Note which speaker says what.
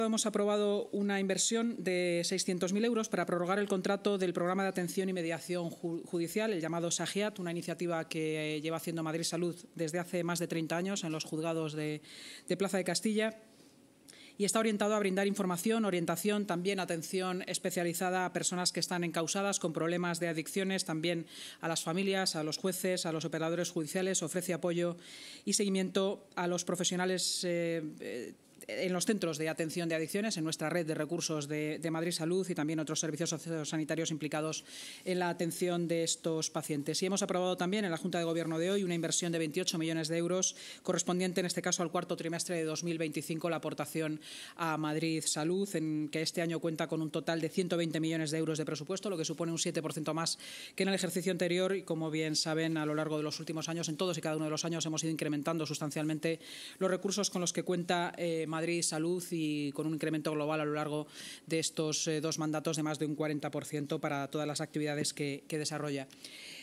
Speaker 1: Hemos aprobado una inversión de 600.000 euros para prorrogar el contrato del programa de atención y mediación judicial, el llamado SAGIAT, una iniciativa que lleva haciendo Madrid Salud desde hace más de 30 años en los juzgados de Plaza de Castilla. Y está orientado a brindar información, orientación, también atención especializada a personas que están encausadas con problemas de adicciones, también a las familias, a los jueces, a los operadores judiciales. Ofrece apoyo y seguimiento a los profesionales en los centros de atención de adicciones, en nuestra red de recursos de Madrid Salud y también otros servicios sociosanitarios implicados en la atención de estos pacientes. Y hemos aprobado también en la Junta de Gobierno de hoy una inversión de 28 millones de euros correspondiente en este caso al cuarto trimestre de 2025, la aportación a Madrid Salud, en que este año cuenta con un total de 120 millones de euros de presupuesto, lo que supone un 7% más que en el ejercicio anterior. Y como bien saben, a lo largo de los últimos años, en todos y cada uno de los años, hemos ido incrementando sustancialmente los recursos con los que cuenta Madrid Salud, y con un incremento global a lo largo de estos dos mandatos de más de un 40% para todas las actividades que desarrolla.